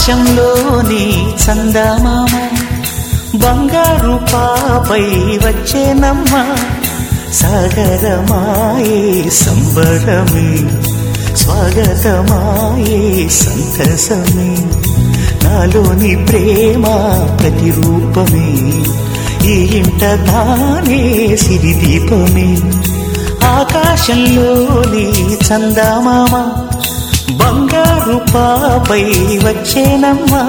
ఆకాశంలోని చందమామ బంగారు పాపై వచ్చేనమ్మ సాగరమాయే సంబరమే స్వాగతమాయే సంతసమే నాలోని ప్రేమ ప్రతిరూపమే ఈ ఇంట తానే సిరిదీపమే ఆకాశంలోని చందమామ బంగారు పాపై వచ్చేనమ్మా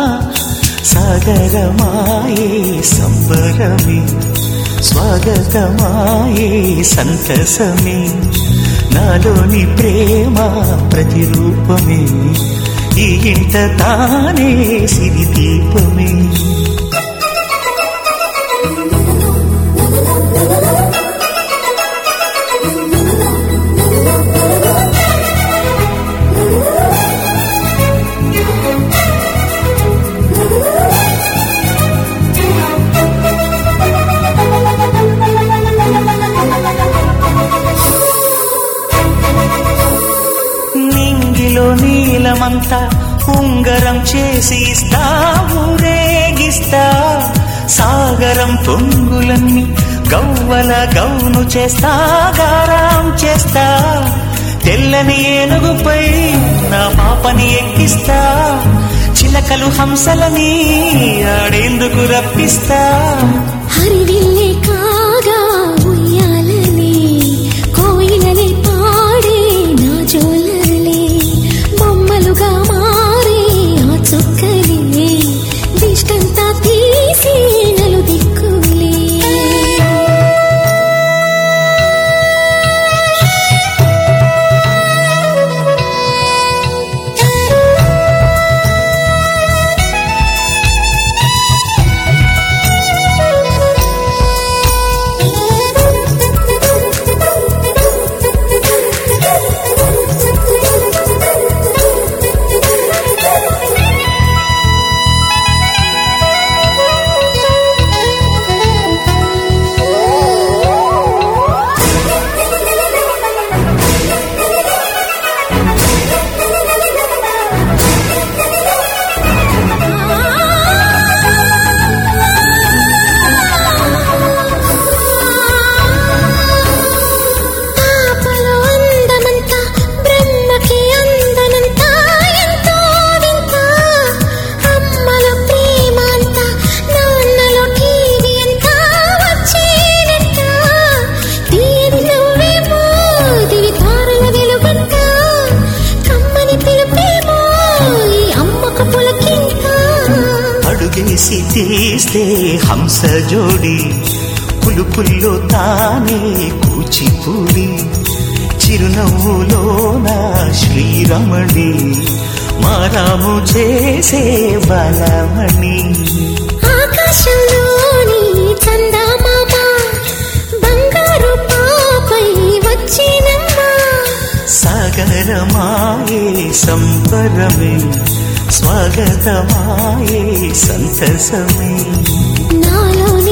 సాగరమాయే సంబరమే స్వాగతమాయే సంతసమే నాలోని ప్రేమ ప్రతిరూపమే ఈ ఇంట తానే సిరిదీపమే నీలమంతా ఉంగరం చేసి ఇస్తా ఊరేగిస్తా సాగరం పొంగులన్నీ గవ్వల గౌను చేస్తా గారాం చేస్తా తెల్లని ఏనుగుపై నా పాపని ఎక్కిస్తా చిలకలు హంసలని ఆడేందుకు రప్పిస్తా హరివిల్లే కాగా ఉయ్యాలనే కోయిలనే పాడే నా జోలలే బొమ్మలుగా మారే ఆ చుక్కలే దిష్టంతా తీసి నలు దిక్కులే అడుగేసి తీస్తే హంస జోడి పులుపుల్లో తానే కూచిపూడి చిరునవ్వులోన శ్రీరమణి మారాము చేసే బలమణి ఆకాశంలోని చందమామ బంగారు పాపై వచ్చినమ్మా సాగరమాయే సంబరమే స్వాగతమాయే సంతసమే నాలో